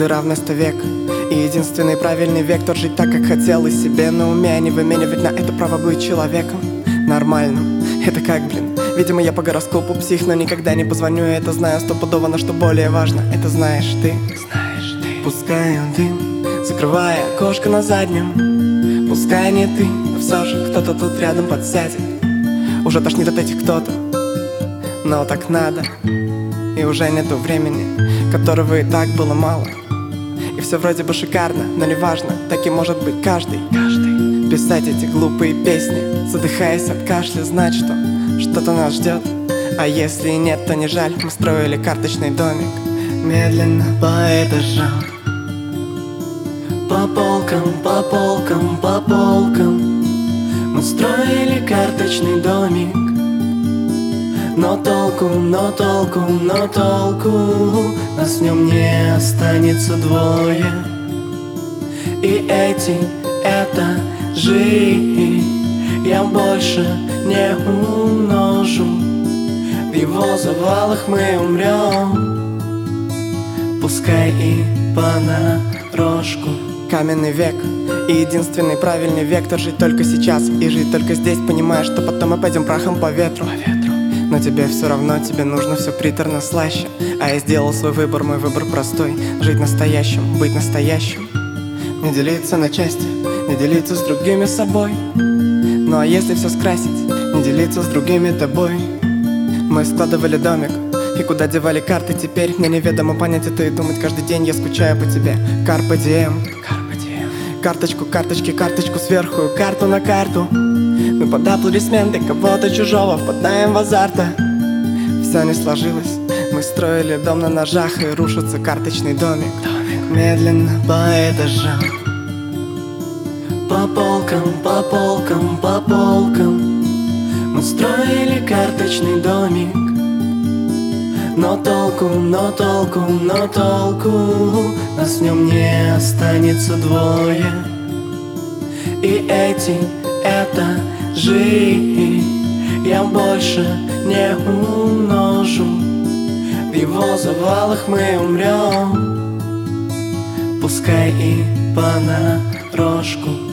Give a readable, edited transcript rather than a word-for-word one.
дыра вместо века. И единственный правильный вектор — жить так, как хотел, и себе на уме, а не выменивать на это право быть человеком нормальным. Это как, видимо, я по гороскопу псих, но никогда не позвоню, я это знаю стопудово. Но что более важно, это знаешь ты. Пускаю дым, закрывая окошко на заднем. Пускай не ты, но все же кто-то тут рядом подсядет. Уже тошнит от этих кто-то, но так надо. И уже нету времени, которого и так было мало. И все вроде бы шикарно, но не важно, так и может быть каждый. Писать эти глупые песни, задыхаясь от кашля, знать, что что-то нас ждет. А если нет, то не жаль, мы строили карточный домик. Медленно по этажам, по полкам, по полкам, по полкам. Мы строили карточный домик. Но толку, но толку, но толку, нас в нем не останется двое. И это жизнь я больше не умножу. В его завалах мы умрем, пускай и понарошку. Каменный век и единственный правильный вектор — жить только сейчас и жить только здесь, понимая, что потом мы пойдем прахом по ветру. Но тебе все равно, тебе нужно все приторно слаще. А я сделал свой выбор, мой выбор простой: жить настоящим, быть настоящим. Не делиться на части, не делиться с другими собой. Ну а если все скрасить, не делиться с другими тобой. Мы складывали домик, и куда девали карты теперь? Мне неведомо понять это и думать каждый день. Я скучаю по тебе, Carpe diem. Карточку, карточки, карточку сверху, карту на карту. Мы под аплодисменты кого-то чужого впадаем в азарта. Все не сложилось, мы строили дом на ножах, и рушится карточный домик. Медленно по этажам, по полкам, по полкам, по полкам. Мы строили карточный домик. Но толку, но толку, но толку, нас в нем не останется двое. И это жизнь я больше не умножу. В его завалах мы умрем, пускай и понарошку.